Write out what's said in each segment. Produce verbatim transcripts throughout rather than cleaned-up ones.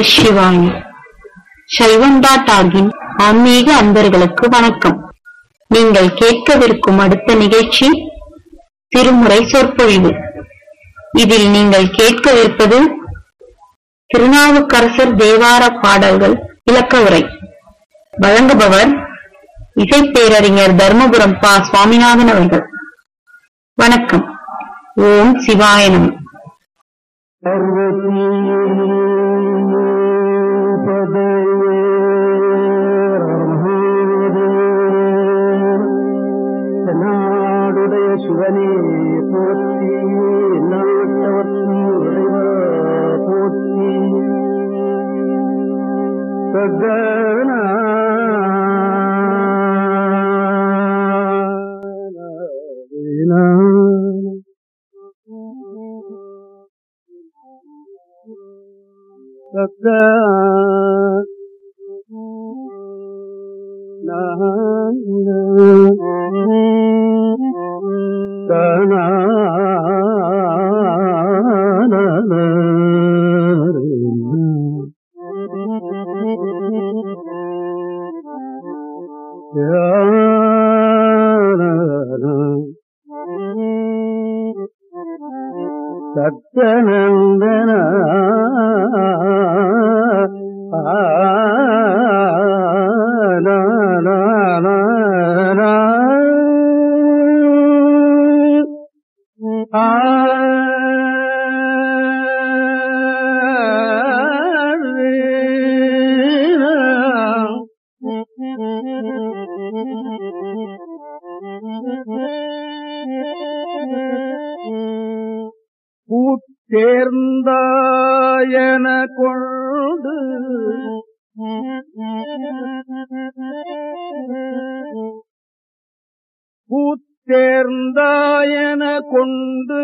சிவாய. சைவந்தா டாகின் ஆன்மீக அன்பர்களுக்கு வணக்கம். நீங்கள் கேட்கவிருக்கும் அடுத்த நிகழ்ச்சி திருமுறை சொற்பொழிவு. இதில் நீங்கள் கேட்கவிருப்பது திருநாவுக்கரசர் தேவார பாடல்கள் விளக்க உரை. வழங்குபவர் இசைப்பேரறிஞர் தர்மபுரம் பா சுவாமிநாதன் அவர்கள். வணக்கம். ஓம் சிவாய நம. நாடுடைய சிவனே போற்றி, நாட்டவர்க்கும் இறைவா போற்றி. சகனா சகா கணா சத்தநந்தன கூட்டேர்ந்தாயன கொண்டு கூத்தேர்ந்தாயன கொண்டு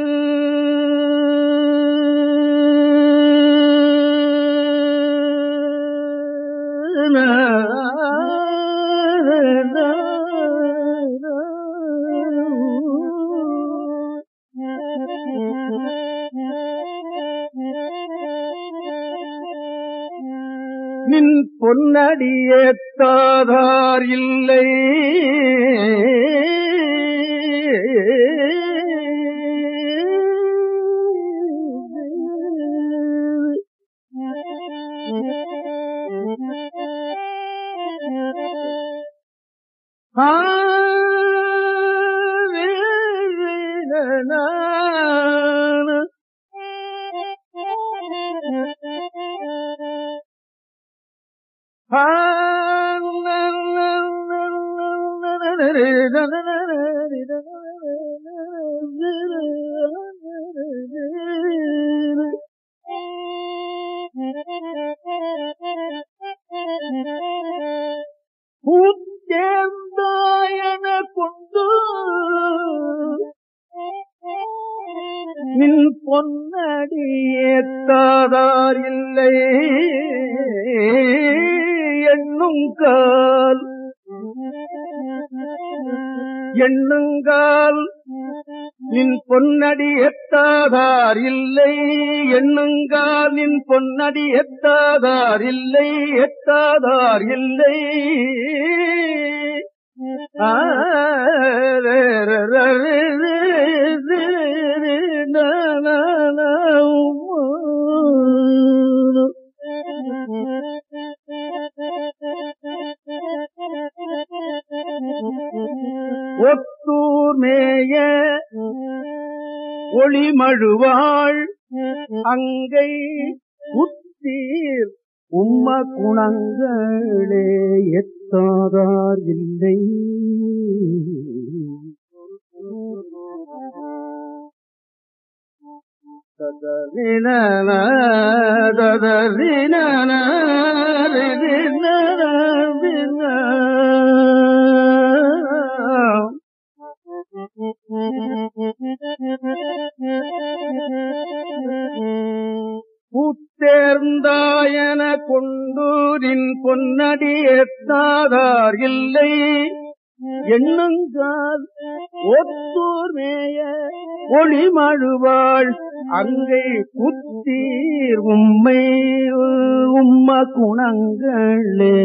நின் பொன்னடியேத்தாதார் இல்லை, கூத்தேர்ந்தாயன கொண்டு நின் பொன்னடியேத்தாதார் இல்லை, எண்ணுங்கால் எண்ணுங்கால் நின் பொன்னடி எத்தாதார் இல்லை, எண்ணுங்கால் நின் பொன்னடி எத்தாதார் இல்லை, எத்தாதார் இல்லை. ஒத்தூர் மேய ஒளிமழுவாள் அங்கை உத்தீர் உம்ம குணங்களே எத்தாதார் இல்லை. ததரின ததரின கூத்தேர்ந்தாயன கொண்டூரின் பொன்னடி எத்தாதார் இல்லை, எண்ணுங்கால் ஒத்தூர் மேய ஒளிமழுவாள் அங்கை குத்தீர் உம்மை உம்ம குணங்களே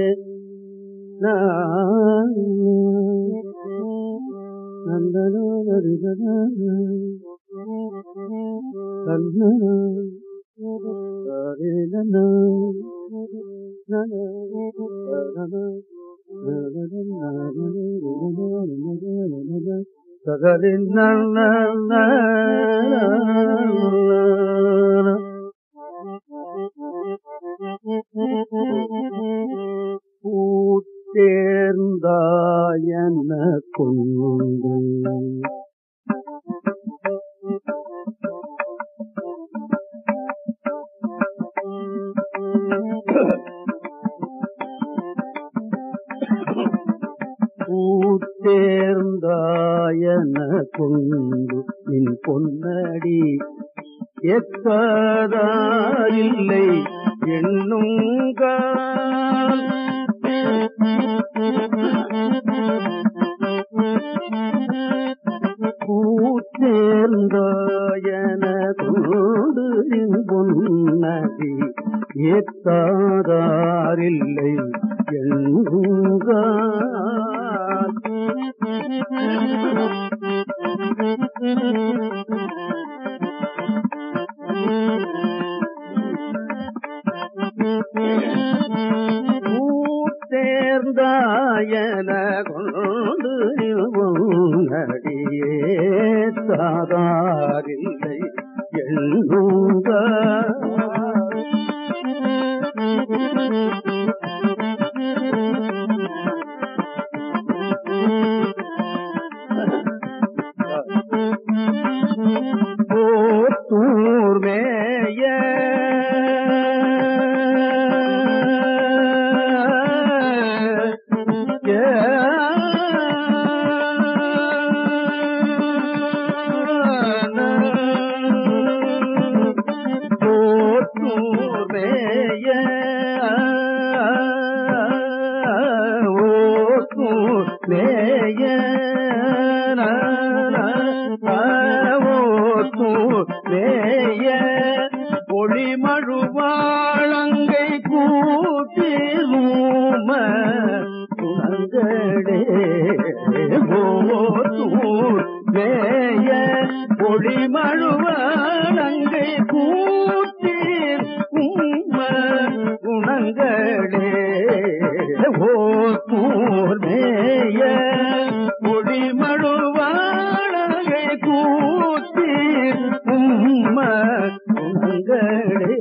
பூத்தேர்ந்தாயன கொண்டு பூத்தேர்ந்தாயன கொண்டு நின் பொன்னடி எத்தாதாரில்லை எண்ணுங்கால் பூத்தேர்ந்தாயன கொண்டு நின் பொன்னடி எத்தாதாரில்லை எண்ணுங்கால் பூத்தேர்ந்தாயன கொண்டு நடியே சாதாரில்லை எண்ணுங்கால் போத்தூர் மேய போத்தூர் மேய ஓத்தூர் மேய மேய பொழிமழுவாழங்கை கூட்டிலூம குணங்களே ஓத்தூர் மேய பொழிமழுவாழங்கை கூட்டில் உம்ம குணங்களே ஓத்தூர் மேய பொழிமழுவாழங்கை கூட்டில் உம்ம குணங்களே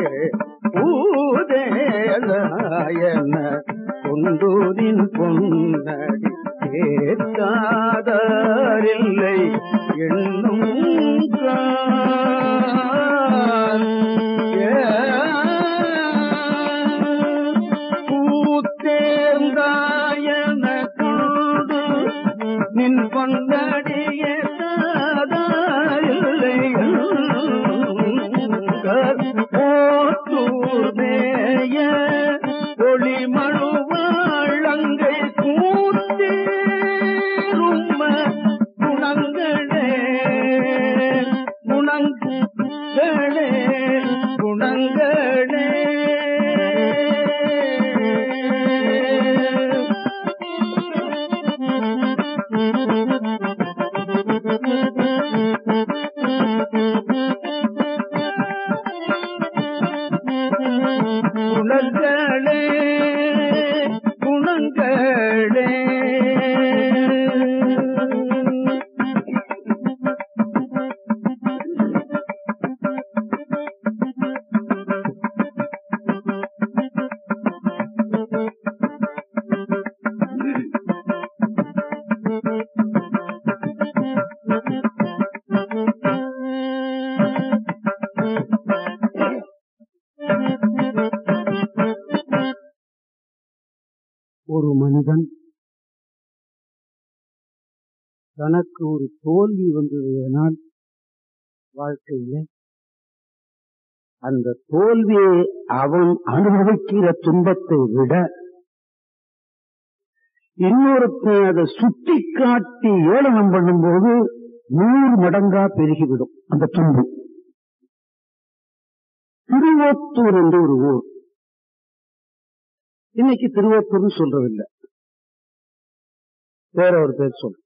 பூதேலாயன கொண்டூரின் பொன்னடி கேட்காதாரில்லை எண்ணும் பூத்தேர்ந்தாயன கொண்டு நின் பொன்னடியே போத்தூர் மேய ஒளிமழுவாழங்கை கூத்தேரும்ம குணங்களே குணங்களே குணங்களே குணங்களே குணங்களே ஒரு மனிதன் தனக்கு ஒரு தோல்வி வந்ததனால் வாழ்க்கையில அந்த தோல்வியை அவன் அனுபவிக்கிற துன்பத்தை விட இன்னொருத்தன் அதை சுட்டி காட்டி ஏளனம் பண்ணும்போது நூறு மடங்கா பெருகிவிடும் அந்த துன்பம். திருவோத்தூர் என்று ஒரு ஊர், இன்னைக்கு திருவத்தூர்னு சொல்றதில்லை, வேற ஒரு பேர் சொல்ற.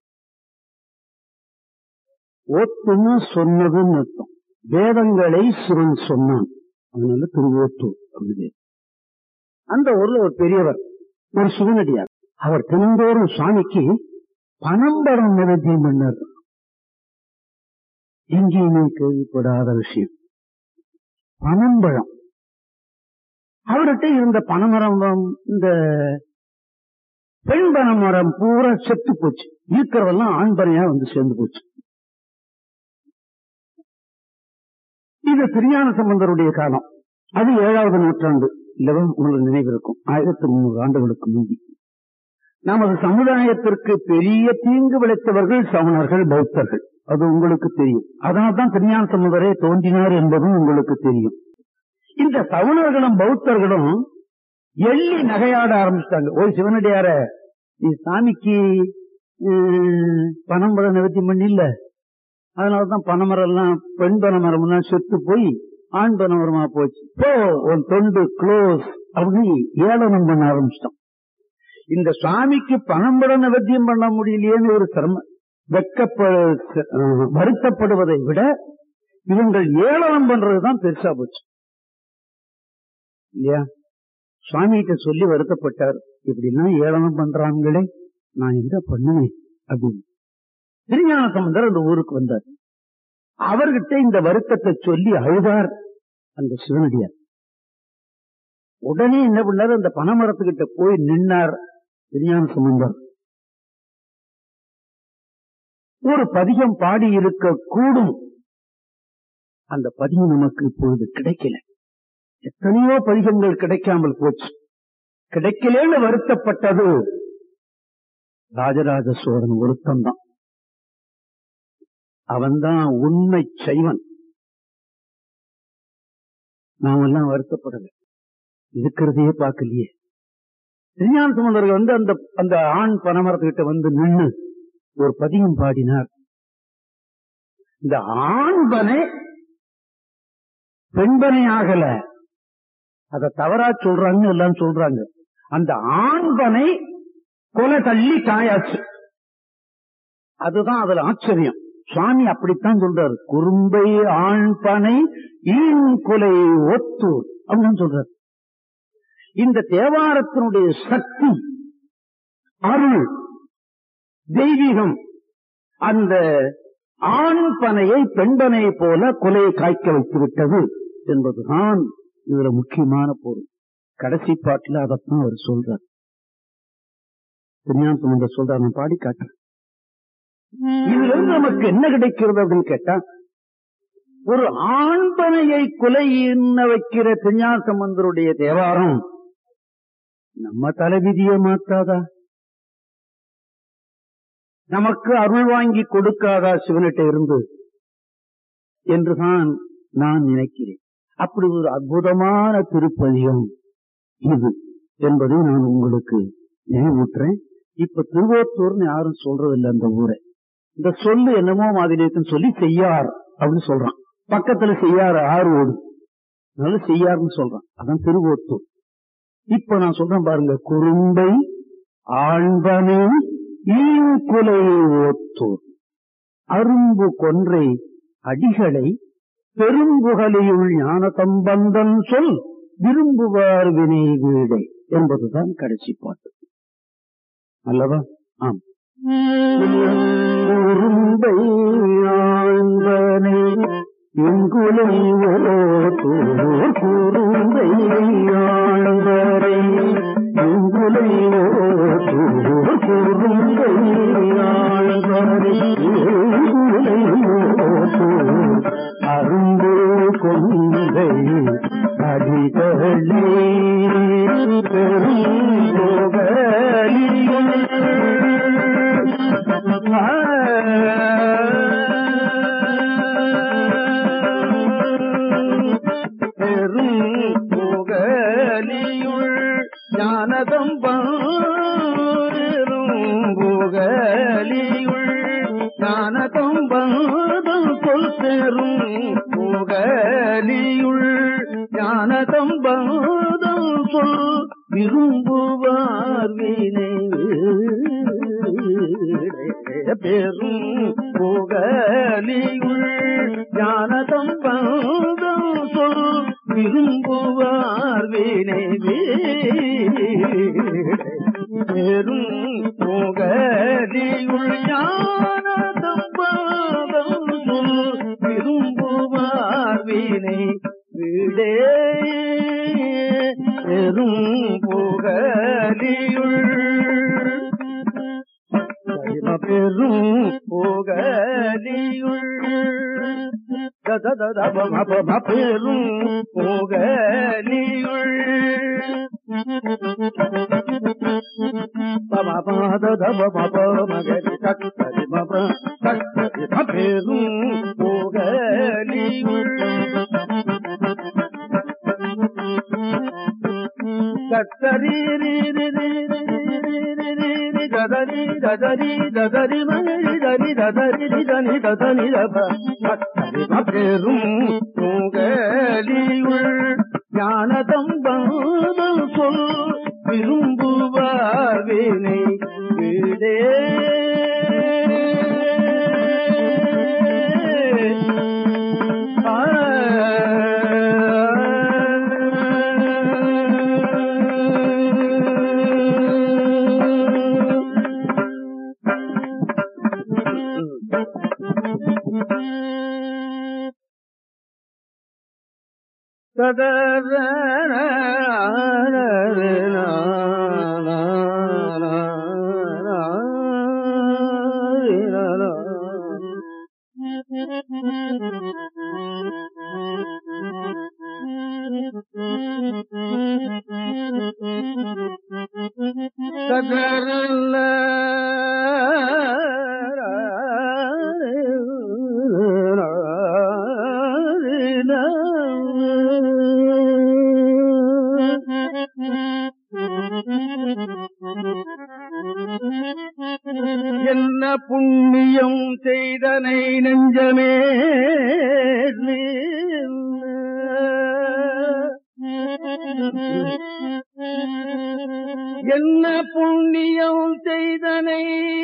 ஓத்துன்னு சொன்னதுன்னு அர்த்தம். வேதங்களை சிவன் சொன்னான், அதனால திருவோத்தூர் அப்படி. அந்த ஊர்ல ஒரு பெரியவர், ஒரு சிவனடியார், அவர் தினந்தோறும் சுவாமிக்கு பனம்பரம் நிவேத்தியம் பண்ணார். எங்கேயுமே கேள்விப்படாத விஷயம். பனம்பழம் அவர்கிட்ட இருந்த பனைமரம், இந்த பெண் பனைமரம் பூரா செத்து போச்சு, இருக்கிறதெல்லாம் ஆண் பனையா வந்து சேர்ந்து போச்சு. இது திருஞான சம்பந்தருடைய காலம். அது ஏழாவது நூற்றாண்டு இல்லவா, உங்களுக்கு நினைவிருக்கும், ஆயிரத்தி முன்னூறு ஆண்டுகளுக்கு முந்தி. நமது சமுதாயத்திற்கு பெரிய தீங்கு விளைத்தவர்கள் சமணர்கள், பௌத்தர்கள். அது உங்களுக்கு தெரியும். அதனால்தான் திருஞான சம்பந்தரே தோன்றினார் என்பதும் உங்களுக்கு தெரியும். இந்த சமணர்களும் பௌத்தர்களும் எள்ளி நகையாட ஆரம்பிச்சிட்டாங்க. ஒரு சிவனடியார நீ சாமிக்கு பனம்பழம் நிவர்த்தி பண்ணி இல்ல, அதனாலதான் பனைமரம் எல்லாம் பெண் பனைமரம் எல்லாம் செத்து போய் ஆண் பனைமரமா போச்சு, இப்போ ஒரு தொண்டு க்ளோஸ் அப்படின்னு ஏளனம் பண்ண ஆரம்பிச்சிட்டோம். இந்த சுவாமிக்கு பனம்பழம் நிவர்த்தியம் பண்ண முடியலையேன்னு ஒரு சிரம வெக்கப்ப வருத்தப்படுவதை விட இவங்கள் ஏளனம் பண்றதுதான் பெருசா போச்சு இல்லையா. சுவாமிகிட்ட சொல்லி வருத்தப்பட்டார், இப்படிலாம் ஏளனம் பண்றாங்களே, நான் என்ன பண்ணுவேன் அப்படின்னு. திருஞான சம்பந்தர் அந்த ஊருக்கு வந்தார். அவர்கிட்ட இந்த வருத்தத்தை சொல்லி அழுதார் அந்த சிவனடியார். உடனே என்ன பண்ணார், அந்த பனைமரத்துக்கிட்ட போய் நின்னார் திருஞான சம்பந்தர். ஒரு பதிகம் பாடி இருக்க கூடும், அந்த பதிகம் நமக்கு இப்பொழுது கிடைக்கல. எத்தனையோ பதிகங்கள் கிடைக்காமல் போச்சு. கிடைக்கலன்னு வருத்தப்பட்டது ராஜராஜ சோழன் ஒருத்தந்தான். அவன்தான் உண்மை சைவன். நாமெல்லாம் வருத்தப்படல, இருக்கிறதையே பார்க்கலையே. திருஞான சம்பந்தர்கள் வந்து அந்த அந்த ஆண் பனைமரத்துக்கிட்ட வந்து நின்று ஒரு பதிகம் பாடினார். இந்த ஆண்பனை பெண்பனை ஆகல, அத தவறா சொல்றாங்க எல்லாம் சொல்றாங்க. அந்த ஆண்பனை கொலை தள்ளி காயாச்சு. அதுதான் அதுல ஆச்சரியம். சுவாமி அப்படித்தான் சொல்றாரு, குறும்பை ஆண்பனை ஈன் கொலை ஒத்தூர் அப்படின்னு சொல்றாரு. இந்த தேவாரத்தினுடைய சக்தி, அருள், தெய்வீகம் அந்த ஆண் பனையை பெண்பனை போல கொலையை காய்க்க வைத்து விட்டது என்பதுதான் இதுல முக்கியமான பொருள். கடைசி பாட்டில் அதைத்தான் அவர் சொல்றார். திருஞான சம்பந்தர் சொல்றார், நான் பாடி காட்டுறேன். இதுல இருந்து நமக்கு என்ன கிடைக்கிறது அப்படின்னு கேட்டா, ஒரு ஆண்பனையை கொலை என்ன வைக்கிற திருஞான சம்பந்தருடைய தேவாரம் நம்ம தலைவிதியை மாத்தாதா? நமக்கு அருள் வாங்கி கொடுக்காதா சிவனிட்ட இருந்து என்றுதான் நான் நினைக்கிறேன். அப்படி ஒரு அற்புதமான திருப்பதிகம் இது என்பதை நான் உங்களுக்கு நினைவூட்டுறேன். இப்ப திருவோத்தூர்னு யாரும் சொல்றதில்லை அந்த ஊரை. இந்த சொல்லு என்னமோ மாதிரி சொல்லி செய்யார் அப்படின்னு சொல்றான். பக்கத்துல செய்யார் ஆறு ஓடு, அதனால செய்யார்னு சொல்றான். அதான் திருவோத்தூர். இப்ப நான் சொல்றேன் பாருங்க, குறும்பை ஆண்பனை ஈங்குலை ஓத்தூர் அரும்பு கொன்றை அடிகளை பெரும்புகலியுள் ஞான சம்பந்தன் சொல் விரும்புவார் வினை வீடை என்பதுதான் கடைசி பாட்டு அல்லவா? ஆம். குறும்பை ஆண்பனை எங்குலை ஓத்தூர் குறும்பை ஆண்பனை எங்குலை ஓத்தூர் குறும்பை ஆண்பனை எங்குலை ஓத்தூர் அரும்பு கொன்றை அடிகளே பெருங்கோகலியும் பெருங்கோகலியுள் ஞானதம் பெருங்கோகலியுள் ஞானதம் பதம் சொல் பெரும் புகலியுள் ஞானதம் பதம் சொல் விரும்புவார் வினை பெரும் புகலியுள் ஞான சம்பந்தம் சொல் விரும்புவார் வினை பெரும் புகலியுள் ஞான சம்பந்தம் சொல் விரும்புவார் வினை விடே பெரும் புகலியுள் பெரும் புகலியுள் பெரும் புகலியுள் மகரி கத்தரி மப கத்தரி பெரும் புகலியுள் கத்தரி ததரி ததரி ததரி மகரி தரி ததரி தனி ததனி தப கத்தரி பெரும் புகலியுள் ஞான சம்பந்தம் சொல் விரும்புவார் வினை விடே என்ன புண்ணியம் செய்தனை நெஞ்சமே என்ன புண்ணியம் செய்தனை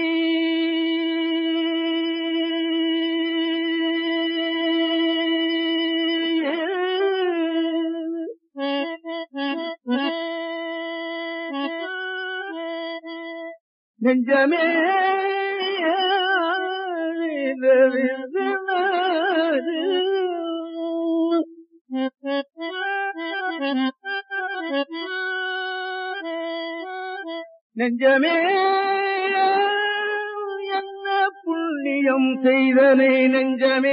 நெஞ்சமே நெஞ்சமே என்ன புண்ணியம் செய்தனை நெஞ்சமே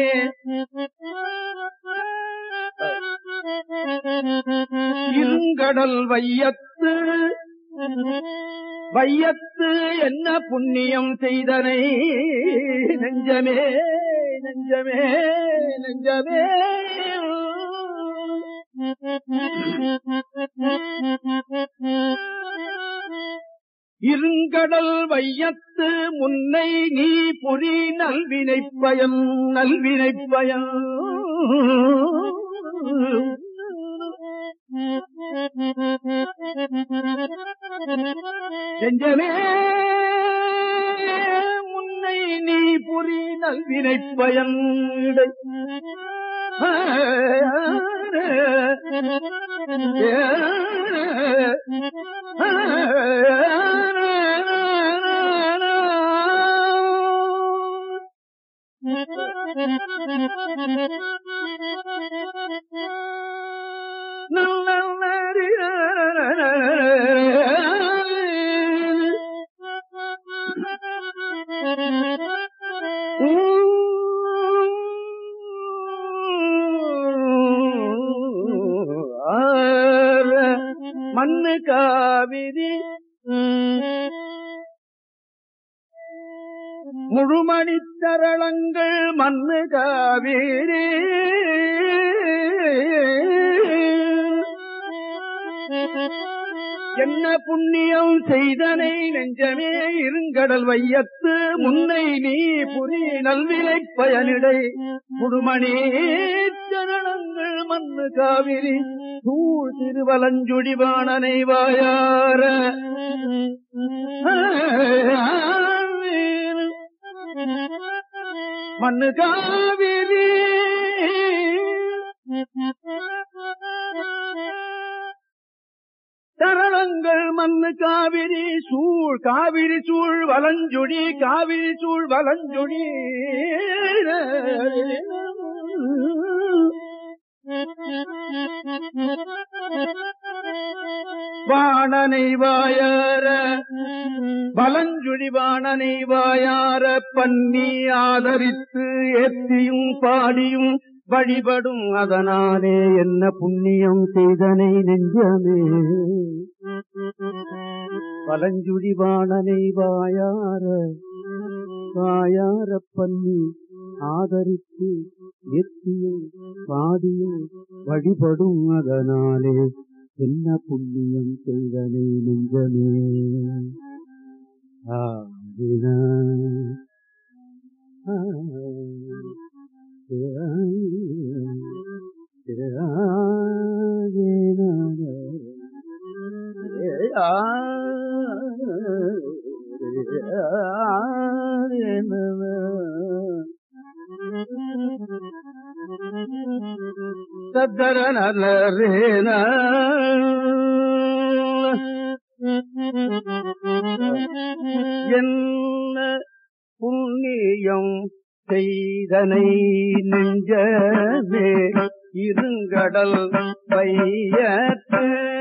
இருங்கடல் வையத்து வையத்து என்ன புண்ணியம் செய்தனை நெஞ்சமே நெஞ்சமே நெஞ்சமே இருங்கடல் வையத்து முன்னை நீ பொறி நல்வினைப் பயன் நல்வினைப் பயன் நெஞ்சமே முன்னை நீ பொறி நல்வினைப் பயன் மண்ணு காவிரி முழுமணித்தரளங்கள் மண்ணு காவிரி என்ன புண்ணியம் செய்தனை நெஞ்சமே இருங்கடல் வையத்து முன்னை நீ புரி நல்வினைப் பயனிடை முழுமணி சரணங்கள் மண்ணு காவிரி சூழ் திருவலஞ்சுடிவாணனை வாயார மண்ணு காவிரி சரணங்கள் மண்ணு காவிரி சூழ் காவிரி சூழ் வலஞ்சுடி காவிரி சூழ் வலஞ்சுடி வாணனை வாயார வலஞ்சுடி வாணனை வாயார பன்னி ஆதரித்து ஏத்தியும் பாடியும் வழிபடும் அதனாலே என்ன புண்ணியம் செய்தனை நெஞ்சமே வலஞ்சுடி வாணனை வாயார வாயார பன்னி ஆதரித்து எத்தியும் பாடியும் வழிபடும் அதனாலே என்ன புண்ணியம் செய்தனை நெஞ்சமே ஆதின சத்தரனரேன என்ன புண்ணியம் செய்தனை நெஞ்சமே இருங்கடல் பையத்து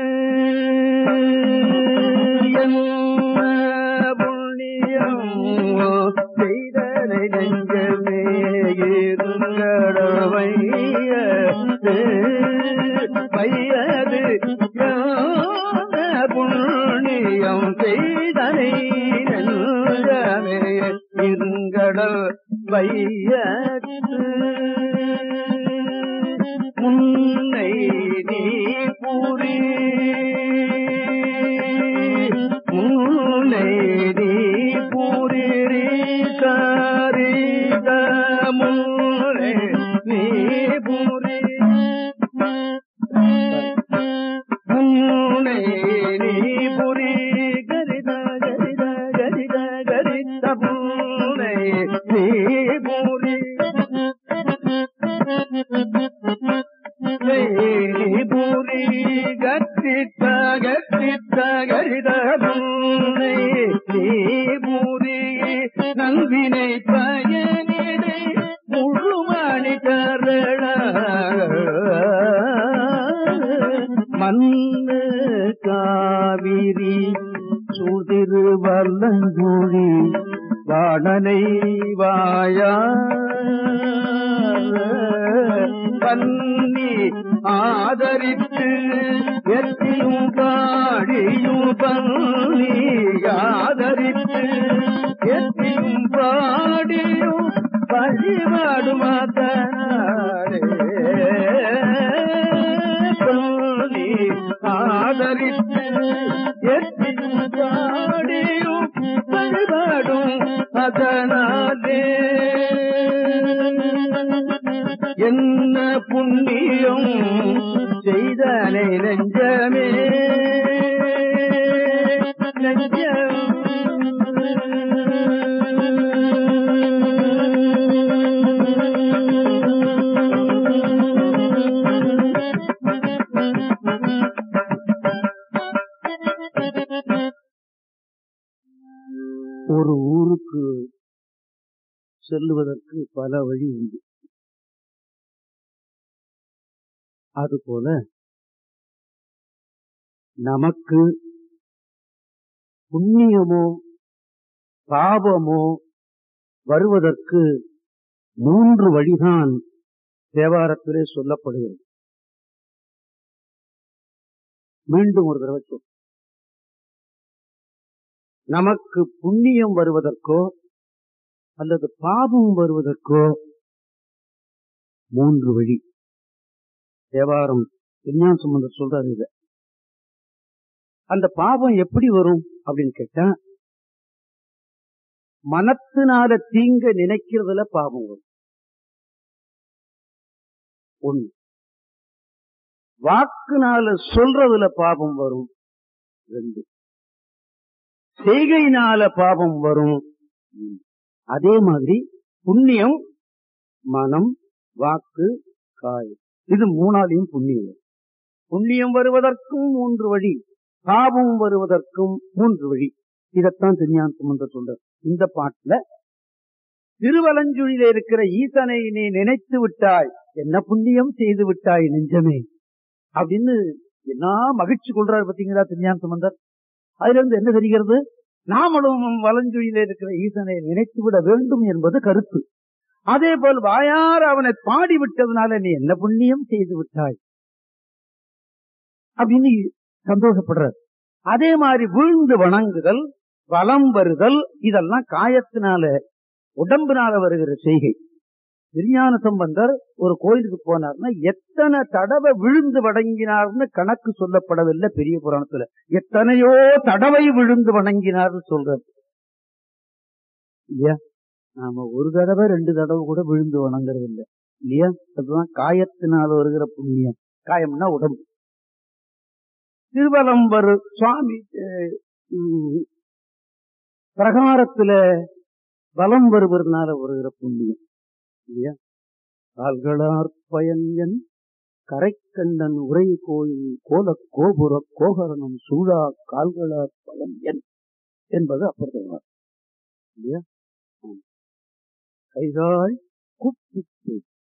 என்ன புண்ணியம் செய்தனை நெஞ்சமே இருங்கடல் பையத்து பையது புண்ணியம் செய்தனை நெஞ்சமே இருங்கடல் வையத்து முன்னை நீ பூரி முன்னை நீ பூரி சாரித முன்னை நீ பூரி முன்னை நீ பூரி கரித கரித கரித கரித முன்னை நீ பூரி பூரி கத்தித்த கத்தித்த கரித முன்னை நீ பூரி நல்வினை பயனிடை முழுமணி கரள மண்ணு காவிரி சுதிரு வல்லங்குழி வாணனை வாயா பன்னி ஆதரித்து எத்தியும் பாடியும் பன்னி ஆதரித்து எத்தியும் பாடியும் வழிபாடும் அதனாலே பன்னி ஆதரித்து எத்தியும் பாடியும் வழிபாடும் அதனாலே என்ன புண்ணியம் செய்தனை நெஞ்சமே நெஞ்சம் ஒரு ஊருக்கு செல்லுவதற்கு பல வழி உண்டு. அதுபோல நமக்கு புண்ணியமோ பாவமோ வருவதற்கு மூன்று வழிதான் தேவாரத்திலே சொல்லப்படுகிறது. மீண்டும் ஒரு தடவை சொல். நமக்கு புண்ணியம் வருவதற்கோ அல்லது பாவம் வருவதற்கோ மூன்று வழி. தேவாரம் திருஞான சம்பந்தர் சொல்றாரு. இத அந்த பாவம் எப்படி வரும் அப்படின்னு கேட்டா, மனத்தினால தீங்க நினைக்கிறதுல பாவம் வரும். ஒண்ணு. வாக்குனால சொல்றதுல பாபம் வரும் ரெண்டு, செய்கையினால பாபம் வரும். அதே மாதிரி புண்ணியம் மனம், வாக்கு, காயம், இது மூணாலையும் புண்ணியம். புண்ணியம் வருவதற்கும் மூன்று வழி, பாபம் வருவதற்கும் மூன்று வழி. இதத்தான் திருஞான சம்பந்தர் சொல்றார் இந்த பாட்டுல. திருவலஞ்சுழியில இருக்கிற ஈசனை நீ நினைத்து விட்டாய், என்ன புண்ணியம் செய்து விட்டாய் நெஞ்சமே அப்படின்னு என்ன மகிழ்ச்சி கொள்றாரு பாத்தீங்களா திருஞான சம்பந்தர். அதுல இருந்து என்ன தெரிகிறது? நாமளும் வலஞ்சுழியில இருக்கிற ஈசனை நினைத்து விட வேண்டும் என்பது கருத்து. அதே போல் வாயார் அவனை பாடி விட்டதுனால நீ என்ன புண்ணியம் செய்து விட்டாய் அப்படின்னு சந்தோஷப்படுறார். அதே மாதிரி வீழ்ந்து வணங்குதல், வலம் வருதல், இதெல்லாம் காயத்தினால உடம்பினால வருகிற செய்கை. திருஞான சம்பந்தர் ஒரு கோயிலுக்கு போனார்னா எத்தனை தடவை விழுந்து வணங்கினார்னு கணக்கு சொல்லப்படவில்லை பெரிய புராணத்துல. எத்தனையோ தடவை விழுந்து வணங்கினார்னு சொல்றார் இல்லையா? நாம ஒரு தடவை ரெண்டு தடவை கூட விழுந்து வணங்குறது இல்லை இல்லையா? அதுதான் காயத்தினால் வருகிற புண்ணியம். காயம்னா உடம்பு. திருவலம்பர் சுவாமி பிரகாரத்துல பலம் வருவதனால வருகிற புண்ணியம் இல்லையா? கால்களார் பயன் கரைக்கண்ணன் உரை கோயில் கோல கோபுர கோகரணம் சூழா கால்களார் பயன் என்பது அப்புறம் இல்லையா? கைகால் குப்பித்து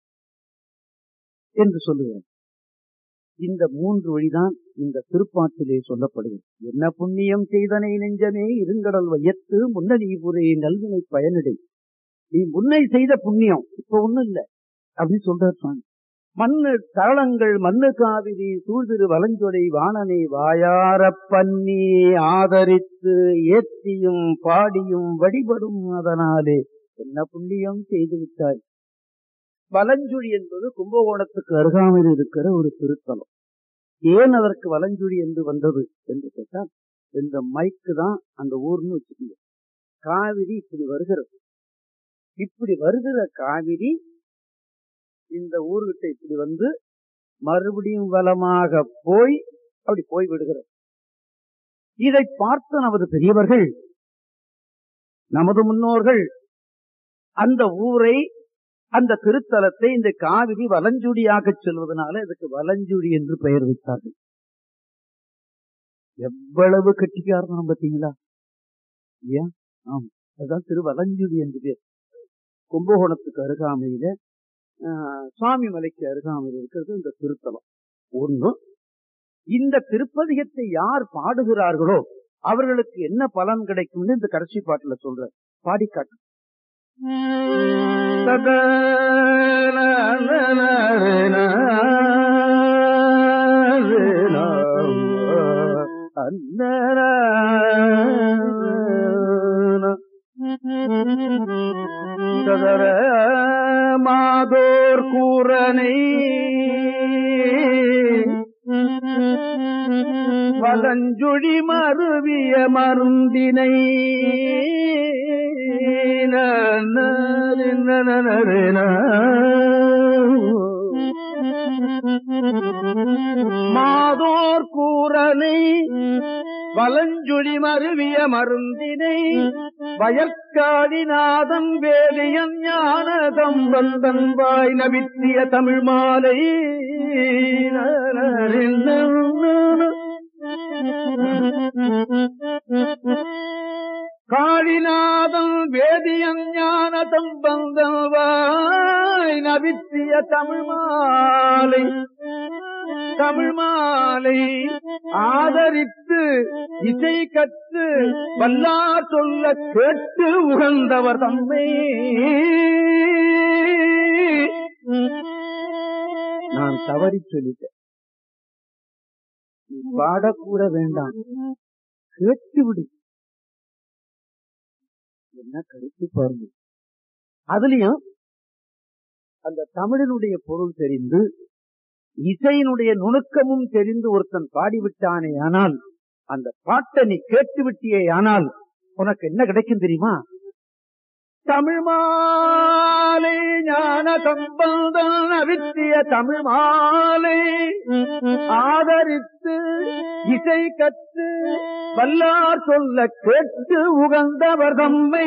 என்று சொல்லுகிறார். இந்த மூன்று வழிதான் இந்த திருப்பாட்டிலே சொல்லப்படுகிறது. என்ன புண்ணியம் செய்தனை நெஞ்சமே இருங்கடல் வையத்து முன்னணி புரை நல்வினை பயனிடை. நீ முன்னை செய்த புண்ணியம் இப்ப ஒண்ணும் இல்லை அப்படின்னு சொல்றார். மண்ணு தரளங்கள் மண்ணு காவிரி சூழ்திரு வலஞ்சொலை வாணனை வாயார பன்னி ஆதரித்து ஏத்தியும் பாடியும் வழிபடும் அதனாலே என்ன புண்ணியம் செய்து விட்டாய். வலஞ்சுழி என்பது கும்பகோணத்துக்கு அருகாமையில் இருக்கிற ஒரு திருத்தலம். ஏன் அதற்கு வலஞ்சுழி என்று வந்தது என்று கேட்டால், இந்த மைக்கு தான் அந்த ஊர்னு வச்சுக்கோங்க. காவிரி இப்படி வருகிறது, இப்படி வருகிற காவிரி இந்த ஊர்கிட்ட இப்படி வந்து மறுபடியும் வலமாக போய் அப்படி போய் விடுகிறது. இதை பார்த்த நமது பெரியவர்கள், நமது முன்னோர்கள் அந்த ஊரை, அந்த திருத்தலத்தை இந்த காவிரி வலஞ்சுடியாக செல்வதனால இதுக்கு வலஞ்சுடி என்று பெயர் வைத்தார்கள். எவ்வளவு கட்டிக்காரணம் பார்த்தீங்களா? ஏன்? ஆமா, அதுதான் திரு வலஞ்சுடி என்று பேர். கும்பகோணத்துக்கு அருகாமையில சுவாமி மலைக்கு அருகாமையில் இருக்கிறது இந்த திருத்தலம். ஒண்ணு, இந்த திருப்பதிகத்தை யார் பாடுகிறார்களோ அவர்களுக்கு என்ன பலன் கிடைக்கும் இந்த கடைசி பாட்டுல சொல்ற. பாடி காட்டு. மாதோர் கூரனை வலஞ்சுழி மருவிய மருந்தினை மாதோர் கூரனை வலஞ்சுழி மருவிய மருந்தினை வயற்காடிநாதம் வேலியன் ஞானதம் வந்தன் வாய் நவித்திய தமிழ் மாலை காளிநாதம் வேதியன் ஞானதம் வந்தன் வாய் நவித்திய தமிழ் மாலை தமிழ் மாலை ஆதரித்து இசை கற்று வல்லார் சொல்ல கேட்டு உகந்தவர் தம்மை. நான் தவறி சொல்லிட்டேன், பாடக்கூட வேண்டாம், கேட்டுவிடு. என்ன கருத்து பாருங்க. அதுலயும் அந்த தமிழனுடைய பொருள் தெரிந்து இசையினுடைய நுணுக்கமும் தெரிந்து ஒருத்தன் பாடிவிட்டானே ஆனால், அந்த பாட்டை நீ கேட்டு விட்டியே ஆனால் உனக்கு என்ன கிடைக்கும் தெரியுமா? தமிழ் மாலை ஞான சம்பந்தன் அவித்திய தமிழ் மாலை ஆதரித்து இசை கற்று வல்லார் சொல்ல கேட்டு உகந்தவர் தம்மை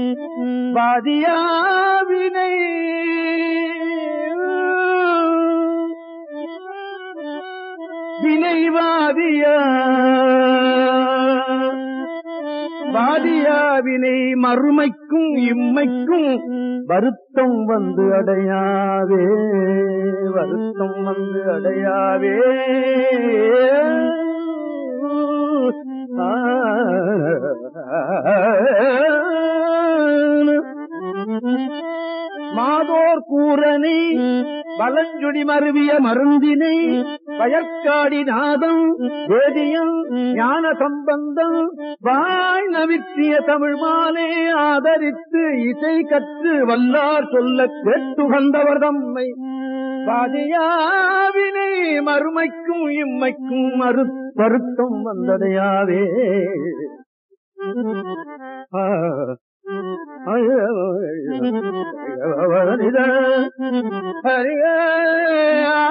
வாதியாவினை வினைவாதியா வாதியாவினை மறுமைக்கும் இம்மைக்கும் வருத்தம் வந்து அடையாவே வருத்தம் வந்து அடையாவே மாதோர் கூரனை பலஞ்சுடி மருவிய மருந்தினை வயற்காடி நாதம் வேதியம் ஞான சம்பந்தம் வாய் நவிற்றிய தமிழ் மாலை ஆதரித்து இசை கற்று வல்லார் சொல்ல கேட்டு வந்தவர் தம்மை பாதியாவினை மறுமைக்கும் இம்மைக்கும் மறு வருத்தம் வந்ததையாவே ஹரிய